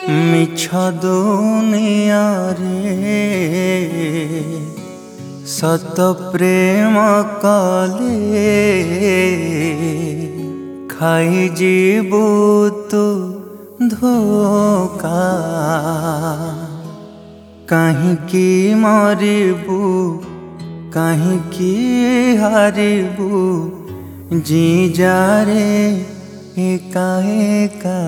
मिछ दुनिया रे सत प्रेम कले खाई जीवु तू धोखा कहीं मरिबू कहीं हारिबू जी जा रे एका एका।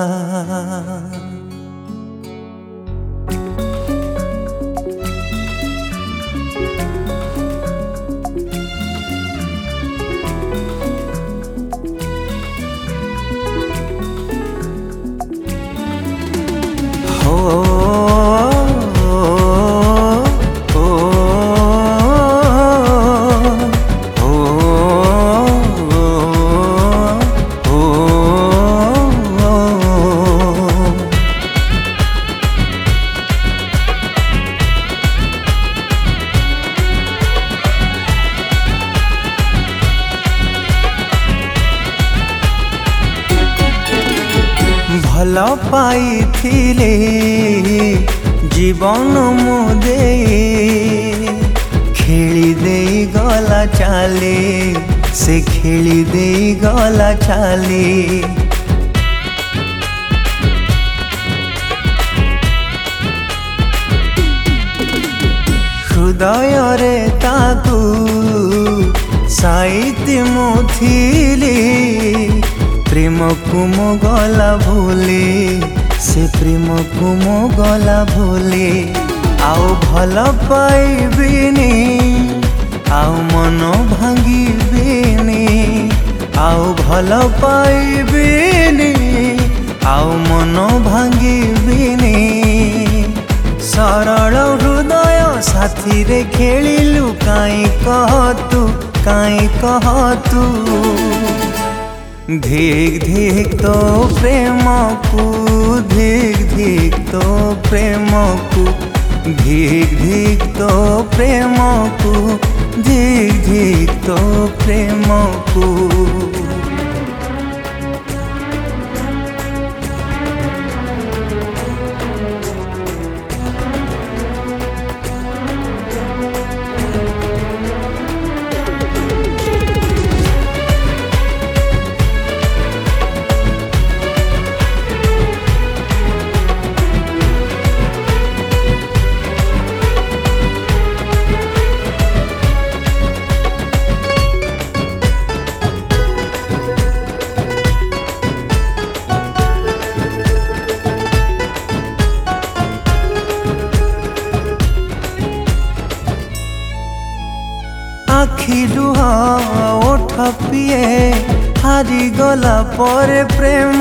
भल पाइथिले जीवन मुदे खेली दे गला चाले से खेली दे गला चाले हृदय रे ताकू साइति मुथिली प्रेम को मो गला भूले से प्रेम को मो गला भूले आओ भल पाइबिनी आओ मन भांगिबिनी आओ भल पाइबिनी आओ मन भांगिबिनी सरल हृदय साथी रे खेलिलु काई कह तू धिक धिक तो प्रेम को धिक धिक तो प्रेम को धिक धिक तो प्रेम को धिक धिक तो प्रेम को। आखि लुह ओठ पिए हारी गला पर प्रेम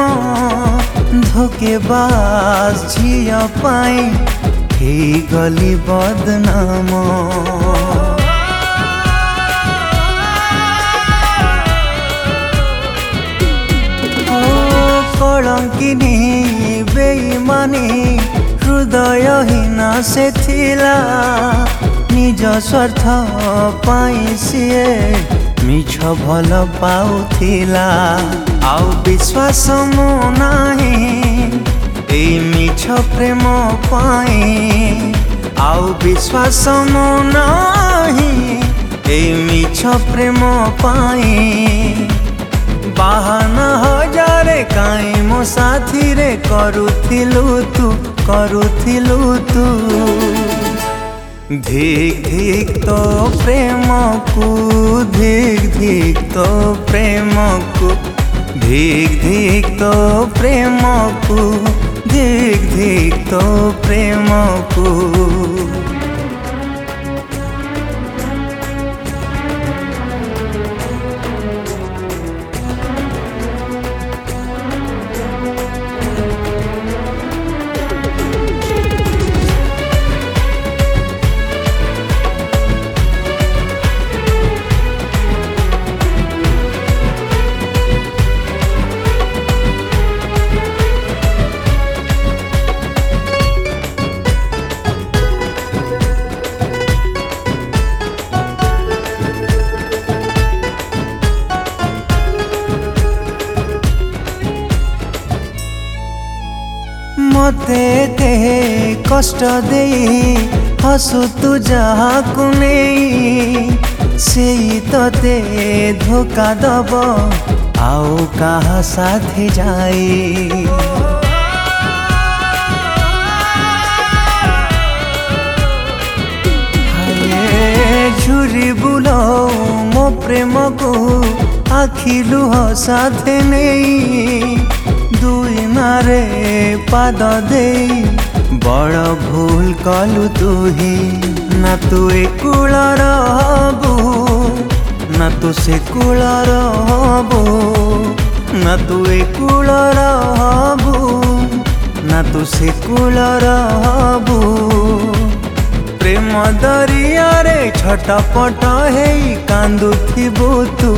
धोकेबाज झिया पाई हे गली बदनाम कलंकिनी बेईमानी हृदयहीन से थिला निज स्वार्थ पाई सीए मिछ भल पाउथिला आउ विश्वास मो नाही ए मिछ प्रेम पाई आउ विश्वास मो नाही ए मिछ प्रेम पाई बाहाना हजारे काई मो साथी रे करुथिलु तू धिक धिक तो प्रेम को धिक धिक तो प्रेम को धिक धिक तो प्रेम को धिक धिक तो प्रेम को। मते के कष्ट दे हसु तू जहाकु नहीं सेई तते धोखा दब आउ कहा साथे जाई। झुरी बुलो मो प्रेम को आखि लुह साथे नहीं दुई नारे पाद दे बड़ भूल कलु तुही ना तू एकुल रहबू ना तू से कुल रहबू ना तू एकुल रहबू ना तू से कुल रहबू। प्रेम दरिया रे छटपट हे कांदुथिबु तू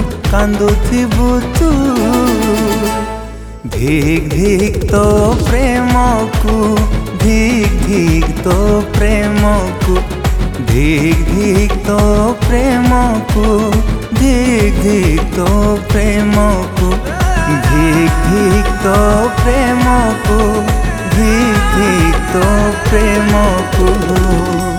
धिक धिक तो प्रेम को धिक धिक तो प्रेम को धिक धिक तो प्रेम को धिक धिक तो प्रेम को धिक धिक तो प्रेम को धिक धिक तो प्रेम को।